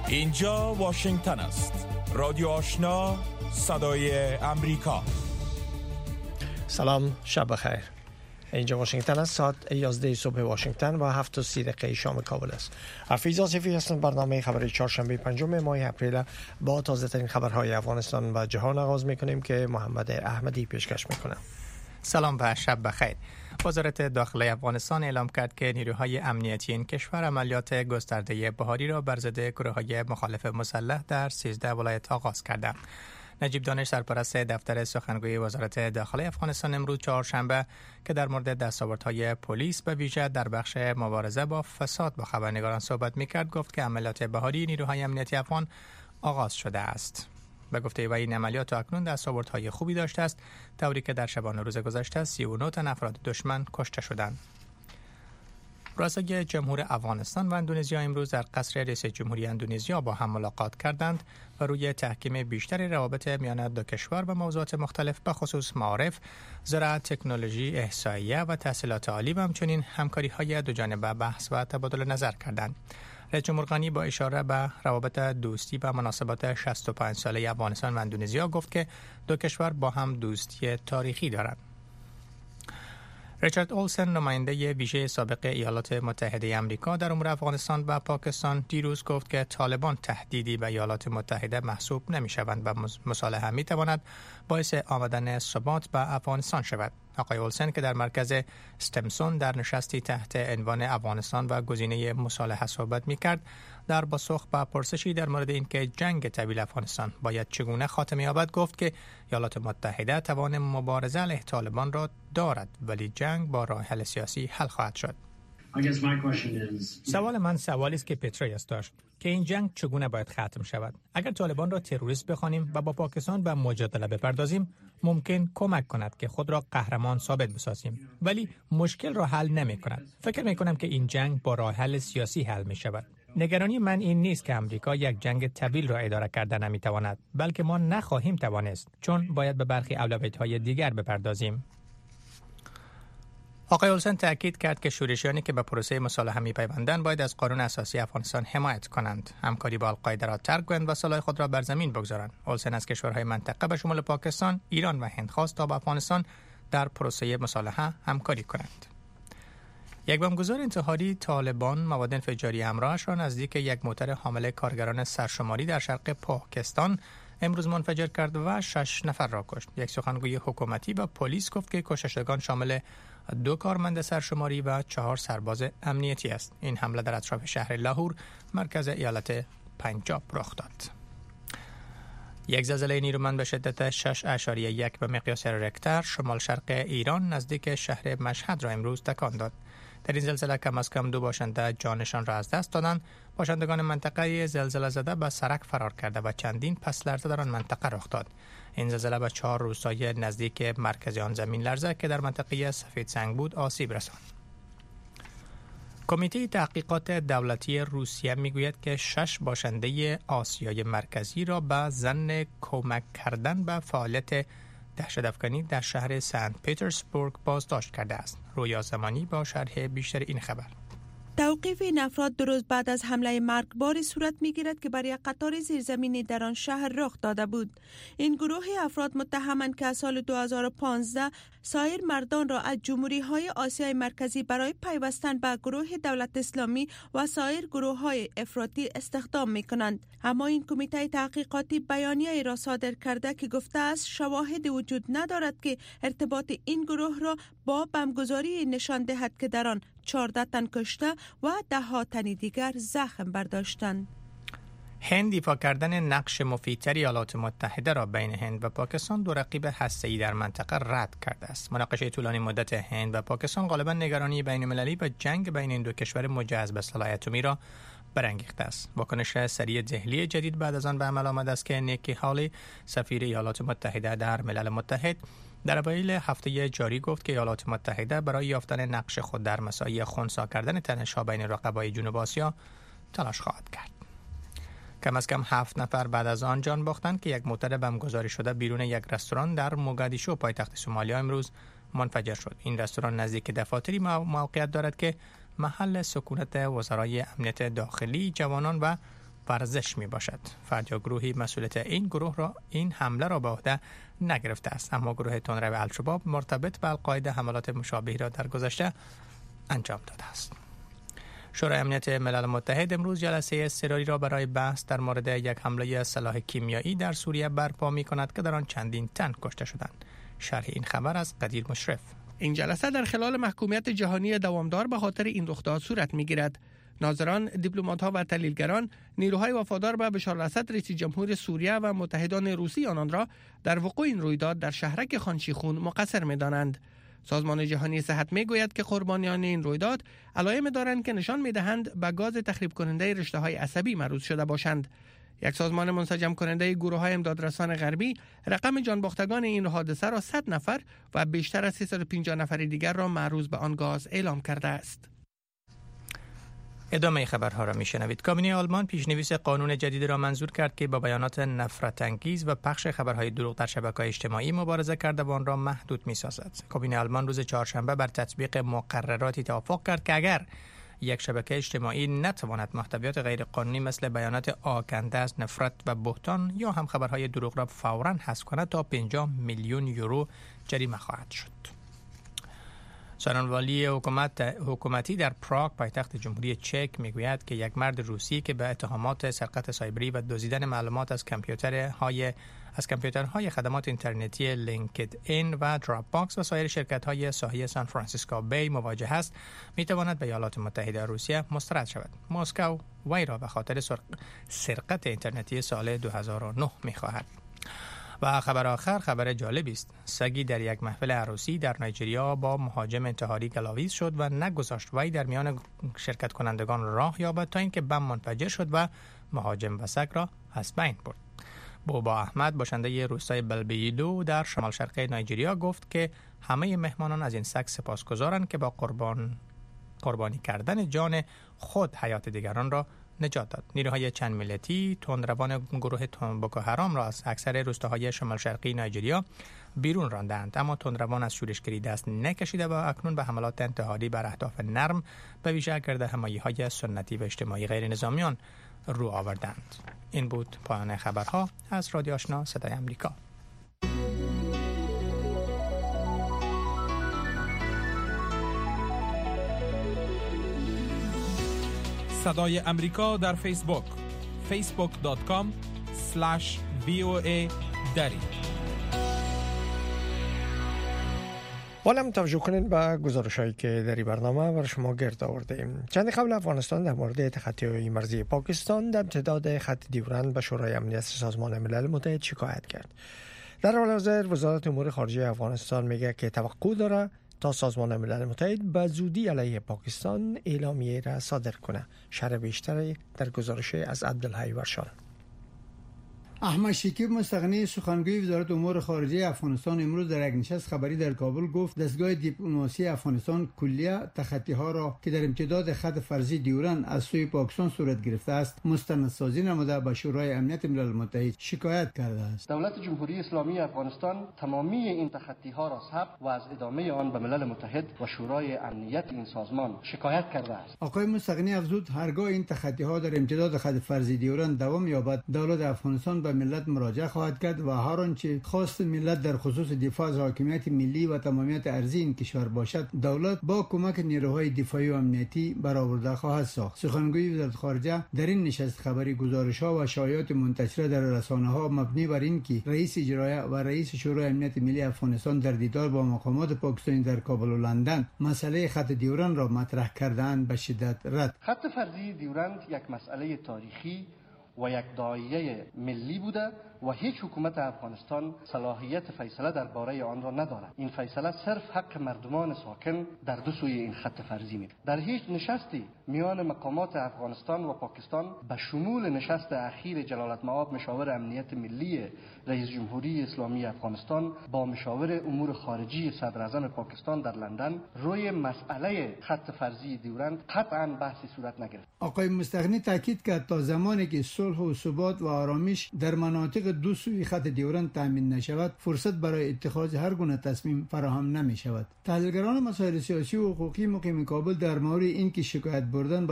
اینجا واشنگتن است. رادیو آشنا، صدای امریکا. سلام، شب بخیر. اینجا واشنگتن است. ساعت 11 صبح واشنگتن و 7:30 شام کابل است. حفیظ آصفی هستم. برنامه خبری چهارشنبه 5 ماه اپریل با تازه ترین خبرهای افغانستان و جهان آغاز میکنیم که محمد احمدی پیشکش میکنه. سلام و شب بخیر. وزارت داخلی افغانستان اعلام کرد که نیروهای امنیتی این کشور عملیات گسترده بهاری را بر ضد گروه‌های مخالف مسلح در 13 ولایت آغاز کردند. نجیب دانش سرپرست دفتر سخنگوی وزارت داخلی افغانستان امروز چهارشنبه که در مورد دستاوردهای پلیس به ویژه در بخش مبارزه با فساد با خبرنگاران صحبت می‌کرد، گفت که عملیات بهاری نیروهای امنیتی افغان آغاز شده است. به گفته وی این عملیات اکنون دستاوردهای خوبی داشته است، طوری که در شبانه روز گذشته 39 تن افراد دشمن کشته شدند. رؤسای جمهور افغانستان و اندونزیا امروز در قصر رئیس جمهوری اندونزیا با هم ملاقات کردند و روی تحکیم بیشتر روابط میان دو کشور و موضوعات مختلف به خصوص معارف، زراعت، تکنولوژی، احصایه و تحصیلات عالی و همچنین همکاری‌های دوجانبه بحث و تبادل نظر کردند. رئیس جمهور غنی با اشاره به روابط دوستی و مناسبات 65 ساله افغانستان و اندونزیا گفت که دو کشور با هم دوستی تاریخی دارند. ریچارد اولسن، نماینده ویژه سابق ایالات متحده آمریکا در امور افغانستان و پاکستان، دیروز گفت که طالبان تهدیدی به ایالات متحده محسوب نمی‌شوند و مصالحه می‌تواند باعث آمدن ثبات به افغانستان شود. آقای اولسن که در مرکز استمسون در نشستی تحت عنوان افغانستان و گزینه مصالحه صحبت می‌کرد، در پاسخ به پرسشی در مورد اینکه جنگ طویل افغانستان باید چگونه خاتمه یابد گفت که ایالات متحده توان مبارزه علیه طالبان را دارد، ولی جنگ با راه حل سیاسی حل خواهد شد. سوال من سوالی است که پتریاس داشت که این جنگ چگونه باید ختم شود. اگر طالبان را تروریست بخوانیم و با پاکستان به مجادله بپردازیم، ممکن کمک کند که خود را قهرمان ثابت بسازیم، ولی مشکل را حل نمی کند. فکر می کنم که این جنگ با راه حل سیاسی حل می شود. نگرانی من این نیست که امریکا یک جنگ طویل را اداره کرده نمی تواند، بلکه ما نخواهیم توانست، چون باید به برخی اولویت‌های دیگر بپردازیم. آقای اولسن تاکید کرد که شورشیانی که به پروسه مصالحه می‌پیوندند باید از قانون اساسی افغانستان حمایت کنند، همکاری با القاعده را ترک کنند و سلاح خود را بر زمین بگذارند. اولسن از کشورهای منطقه به شمول پاکستان، ایران و هند خواست تا با افغانستان در پروسه مصالحه همکاری کنند. یک بمبگذار انتحاری طالبان مواد انفجاری همراهش را نزدیک یک موتر حامل کارگران سرشماری در شرق پاکستان امروز منفجر کرد و 6 نفر را کشت. یک سخنگوی حکومتی و پلیس گفت که کشتگان شامل 2 کارمند سرشماری و 4 سرباز امنیتی است. این حمله در اطراف شهر لاهور، مرکز ایالت پنجاب رخ داد. یک زلزله نیرومند به شدت 6.1 به مقیاس ریکتر شمال شرق ایران نزدیک شهر مشهد را امروز تکان داد. در این زلزله کم از کم 2 باشنده جانشان را از دست دادند. باشندگان منطقه زلزله زده به سرک فرار کرده و چندین پس لرزه در آن منطقه رخ داد. این زلزله به 4 روستای نزدیک مرکز آن زمین لرزه که در منطقه سفید سنگ بود آسیب رساند. کمیته تحقیقات دولتی روسیه میگوید که 6 باشنده آسیای مرکزی را به ظن کمک کردن به فعالیت دهشت‌افکنی در شهر سنت پترزبورگ بازداشت کرده است. رویا زمانی با شرح بیشتر این خبر. توقیف این افراد 2 روز بعد از حمله مرگباری صورت می‌گیرد که بر یک قطار زیرزمینی در آن شهر رخ داده بود. این گروه افراد متهمند که از سال 2015 سایر مردان را از جمهوری‌های آسیای مرکزی برای پیوستن به گروه دولت اسلامی و سایر گروه‌های افراطی استخدام می‌کنند. اما این کمیته تحقیقاتی بیانیه‌ای را صادر کرده که گفته است شواهدی وجود ندارد که ارتباط این گروه را با بمبگذاری نشان دهد که در آن 14 تن کشته و 10 تن دیگر زخم برداشتند. هند دفاع کردن نقش مفیدتر ایالات متحده را بین هند و پاکستان، 2 رقیب هسته‌ای در منطقه، رد کرده است. مناقشه طولانی مدت هند و پاکستان غالبا نگرانی بین‌المللی و جنگ بین این 2 کشور مجهز به سلاح اتمی را برانگیخته است. واکنش سریع دهلی جدید بعد از آن به عمل آمد است که نیکی هالی، سفیر ایالات متحده در ملل متحد، در اوایل هفته جاری گفت که ایالات متحده برای یافتن نقش خود در مساعی خنثی کردن تنش‌ها بین رقبای جنوب آسیا تلاش خواهد کرد. کم از کم 7 نفر بعد از آن جان باختند که یک موتر بمبگذاری شده بیرون یک رستوران در موگادیشو پایتخت سومالیا امروز منفجر شد. این رستوران نزدیک دفاتری موقعیت دارد که محل سکونت وزرای امنیت داخلی، جوانان و ورزش می باشد. فرد یا گروهی مسئولیت این حمله را به عهده نگرفته است، اما گروه تندرو الشباب مرتبط به القاعده حملات مشابهی را در گذشته انجام داده است. شورای امنیت ملل متحد امروز جلسه اضطراری را برای بحث در مورد یک حمله سلاح کیمیایی در سوریه برپا می کند که در آن چندین تن کشته شدند. شرح این خبر از قدیر مشرف. این جلسه در خلال محکومیت جهانی دوامدار به خاطر این رخداد صورت می‌گیرد. ناظران، دیپلمات‌ها و تحلیلگران نیروهای وفادار به بشار الاسد رئیس جمهور سوریه و متحدان روسی آنان را در وقوع این رویداد در شهرک خانشیخون مقصر می‌دانند. سازمان جهانی صحت میگوید که قربانیان این رویداد علائم دارند که نشان می‌دهند به گاز تخریب کننده رشته‌های عصبی معرض شده باشند. یک سازمان منسجم کننده گروه‌های امدادرسان غربی رقم جانباختگان این حادثه را 100 نفر و بیشتر از 350 نفر دیگر را معرض به آن گاز اعلام کرده است. ادامه خبرها را میشنوید. کابینه آلمان پیشنویس قانون جدید را منظور کرد که با بیانات نفرت انگیز و پخش خبرهای دروغ در شبکه‌های اجتماعی مبارزه کرده و آن را محدود می‌سازد. کابینه آلمان روز چهارشنبه بر تطبیق مقرراتی توافق کرد که اگر یک شبکه اجتماعی نتواند محتویات غیر قانونی مثل بیانات آکنده از نفرت و بهتان یا هم خبرهای دروغ را فوراً حذف کند تا 50 میلیون یورو جریمه خواهد شد. سخنگوی حکومتی در پراگ پایتخت جمهوری چک میگوید که یک مرد روسی که به اتهامات سرقت سایبری و دزدیدن معلومات از کامپیوترهای خدمات اینترنتی لینکد این و دراپ باکس و سایر شرکت‌های ساحلی سان فرانسیسکو بی مواجه است، میتواند به ایالات متحده روسیه مسترد شود. مسکو وی را به خاطر سرقت اینترنتی سال 2009 میخواهد. و خبر آخر خبر جالبی است. سگی در یک محفل عروسی در نایجریا با مهاجم انتحاری گلاویز شد و نگذاشت وی در میان شرکت کنندگان راه یابد تا اینکه بم منفجر شد و مهاجم و سگ را از بین برد. بوبا احمد باشنده روستای بلبیدو در شمال شرقی نایجریا گفت که همه مهمانان از این سگ سپاسگزارند که با قربانی کردن جان خود حیات دیگران را نجات داد. نیروهای چند ملیتی تندروان گروه بوکو حرام را از اکثر روستاهای شمال شرقی نایجریا بیرون راندند، اما تندروان از شورشگری دست نکشیده و اکنون به حملات انتحاری بر اهداف نرم به ویژه گردهمایی‌های سنتی و اجتماعی غیر نظامیان رو آوردند. این بود پایان خبرها از رادیو آشنا صدای آمریکا. صدای امریکا در فیسبوک facebook.com/VOA دری. حالا توجه کنید به گزارش‌هایی که در این برنامه برای شما گرد آوردیم. چند قبل افغانستان در مورد تخطی مرزی پاکستان در امتداد خط دیورند به شورای امنیت سازمان ملل متحد شکایت کرد. در حال حاضر وزارت امور خارجه افغانستان میگه که توقع داره تا سازمان ملل متحد به زودی علیه پاکستان اعلامیه را صادر کنه. شرح بیشتری در گزارش از عبدالحی ورشان. احمد شکیب مستغنی سخنگوی وزارت امور خارجه افغانستان امروز در یک نشست خبری در کابل گفت دستگاه دیپلماسی افغانستان کلیه تخطی ها را که در امتداد خط فرضی دیورند از سوی پاکستان صورت گرفته است مستندسازی نموده به شورای امنیت ملل متحد شکایت کرده است. دولت جمهوری اسلامی افغانستان تمامی این تخطی ها را ثبت و از ادامه آن به ملل متحد و شورای امنیت این سازمان شکایت کرده است. آقای مستغنی افزود هرگاه این تخطی ها در امتداد خط فرضی دیورند دوام یابد دولت افغانستان به ملت مراجعه خواهد کرد و هر آنچه خواست ملت در خصوص دفاع از حاکمیت ملی و تمامیت ارضی این کشور باشد دولت با کمک نیروهای دفاعی و امنیتی برآورده خواهد ساخت. سخنگوی وزارت خارجه در این نشست خبری گزارش‌ها و شایعات منتشره در رسانه‌ها مبنی بر اینکه رئیس اجرایی و رئیس شورای امنیت ملی افغانستان در دیدار با مقامات پاکستانی در کابل و لندن مسئله خط دیورند را مطرح کردند به شدت رد. خط فرضی دیورند یک مسئله تاریخی و یک داعیه ملی بوده و هیچ حکومت افغانستان صلاحیت فیصله درباره آن را ندارد. این فیصله صرف حق مردمان ساکن در دو سوی این خط فرضی می. در هیچ نشستی میان مقامات افغانستان و پاکستان به شمول نشست اخیر جلالت مآب مشاور امنیت ملی رئیس جمهوری اسلامی افغانستان با مشاور امور خارجی صدر اعظم پاکستان در لندن روی مسئله خط فرضی دیورند قطعاً بحثی صورت نگرفت. آقای مستغنی تاکید کرد تا زمانی که صلح و ثبات و آرامش در مناطق دو سوی خط دیورند تامین نشود فرصت برای اتخاذ هر گونه تصمیم فراهم نمی شود. تحلیلگران مسائل سیاسی و حقوقی مقیم کابل در مورد اینکه شکایت بردن